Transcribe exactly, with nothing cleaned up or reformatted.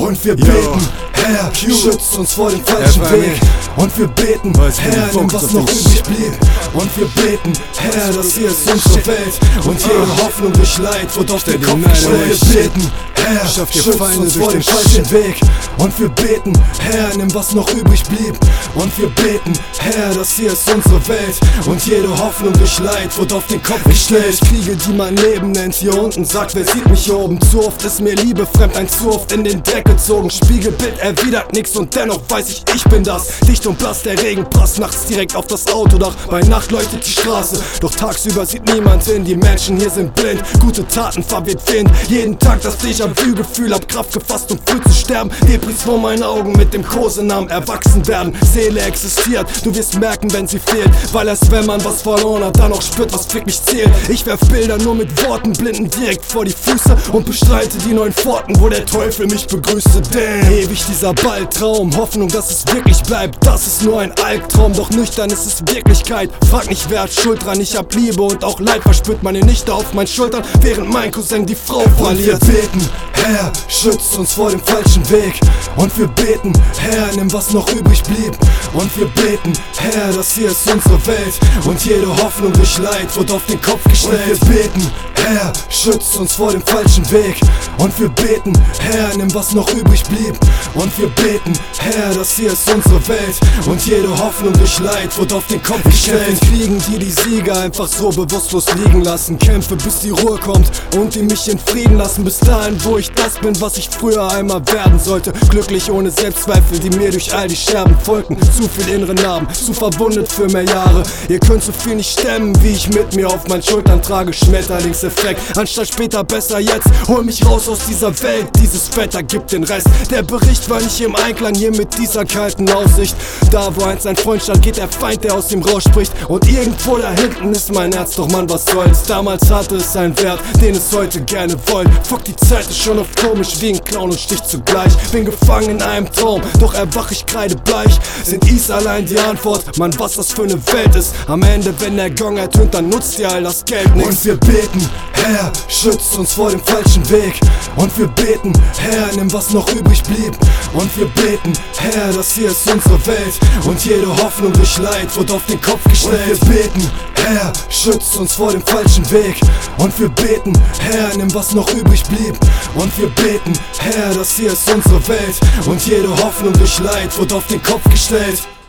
Und wir beten, Herr, schützt uns vor dem falschen Weg. Und wir beten, Herr, nimm was noch übrig blieb. Und wir beten, Herr, das hier ist unsere Welt. Und jede Hoffnung durch Leid wird auf den Kopf gestellt. Wir beten, Herr, schützt uns vor dem falschen Weg. Und wir beten, Herr, nimm was noch übrig blieb. Und wir beten, Herr, das hier ist unsere Welt. Und jede Hoffnung durch Leid wird auf den Kopf gestellt. Ich kriege, die mein Leben nennt, hier unten sagt, wer sieht mich hier oben? Zu oft ist mir Liebe fremd, ein zu oft in den Dreck gezogen. Spiegelbild erwidert nix und dennoch weiß ich, ich bin das. Dicht und blass, der Regen passt nachts direkt auf das Autodach. Bei Nacht leuchtet die Straße, doch tagsüber sieht niemand hin. Die Menschen hier sind blind, gute Taten verwirrt Wind. Jeden Tag das Déjà-vu-Gefühl, hab Kraft gefasst, um früh zu sterben. Depris vor meinen Augen mit dem Kosenamen erwachsen werden. Seele existiert, du wirst merken, wenn sie fehlt. Weil erst wenn man was verloren hat, dann auch spürt, was wirklich zählt. Ich werf Bilder nur mit Worten, Blinden direkt vor die Füße und bestreite die neuen Pforten, wo der Teufel mich begrüßte. Damn, ewig dieser Balltraum, Hoffnung, dass es wirklich bleibt. Das ist nur ein Albtraum, doch nüchtern ist es Wirklichkeit. Frag nicht, wer hat Schuld dran, ich hab Liebe und auch Leid. Verspürt meine Nichte auf meinen Schultern, während mein Cousin die Frau verliert. Und wir beten, Herr, schützt uns vor dem falschen Weg. Und wir beten, Herr, nimm was noch übrig blieb. Und wir beten, Herr, das hier ist unsere Welt. Und jede Hoffnung durch Leid wird auf den Kopf gestellt. Und wir beten, Herr, schützt uns vor dem falschen Weg. Und wir beten, Herr, nimm was noch übrig blieb. Und wir beten, Herr, das hier ist unsere Welt. Und jede Hoffnung durch Leid wird auf den Kopf gestellt. In Kriegen, die die Sieger einfach so bewusstlos liegen lassen. Kämpfe, bis die Ruhe kommt und die mich in Frieden lassen. Bis dahin, wo ich das bin, was ich früher einmal werden sollte. Glücklich ohne Selbstzweifel, die mir durch all die Scherben folgten. Zu viel innere Narben, zu verwundet für mehr Jahre. Ihr könnt so viel nicht stemmen, wie ich mit mir auf meinen Schultern trage. Schmetterlingseffekt, anstatt später besser jetzt. Hol mich raus aus dieser Welt, dieses Wetter gibt den Rest. Der Bericht war nicht im Einklang hier mit dieser kalten Aussicht. Da wo einst ein Freund stand, geht der Feind, der aus ihm rausspricht. Und irgendwo da hinten ist mein Herz, doch Mann, was soll's. Damals hatte es einen Wert, den es heute gerne wollt. Fuck, die Zeit ist schon oft komisch, wie ein Clown und Stich zugleich. Bin gefangen in einem Traum, doch erwach ich kreidebleich. Sind Is allein die Antwort, Mann, was das für eine Welt ist. Am Ende, wenn der Gong ertönt, dann nutzt dir all das Geld nix. Und wir beten, Herr, schützt uns vor dem falschen Weg. Und wir beten, Herr, nimm was noch übrig blieb. Und wir beten, Herr, das hier ist unsere Welt. Und jede Hoffnung durch Leid wird auf den Kopf gestellt. Und wir beten, Herr, schützt uns vor dem falschen Weg. Und wir beten, Herr, nimm was noch übrig blieb. Und wir beten, Herr, das hier ist unsere Welt. Und jede Hoffnung durch Leid wird auf den Kopf gestellt.